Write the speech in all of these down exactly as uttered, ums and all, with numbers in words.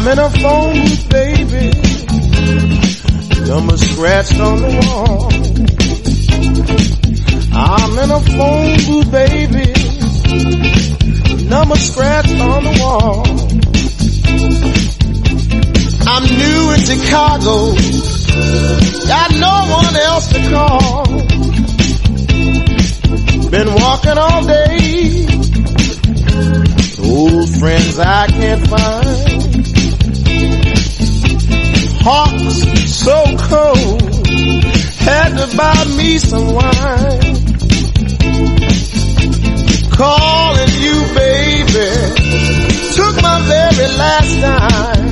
I'm in a phone booth, baby. Number scratched on the wall. I'm in a phone booth, baby. Number scratched on the wall. I'm new in Chicago. Got no one else to call. Been walking all day. Old friends I can't find. Heart's so cold. Had to buy me some wine. Calling you, baby. Took my very last time.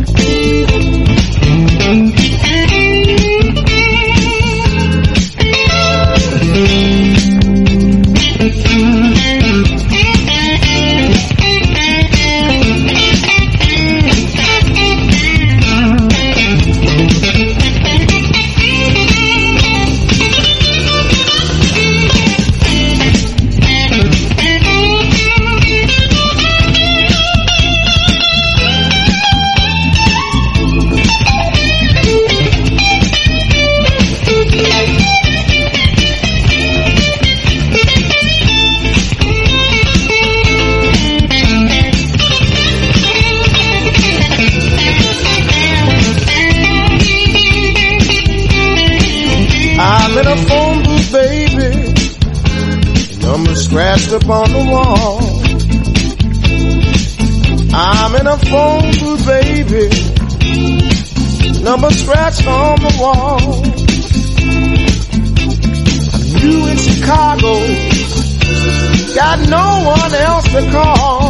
I'm in a phone booth, baby. Number scratched up on the wall. I'm in a phone booth, baby. Number scratched on the wall. I'm new in Chicago. Got no one else to call.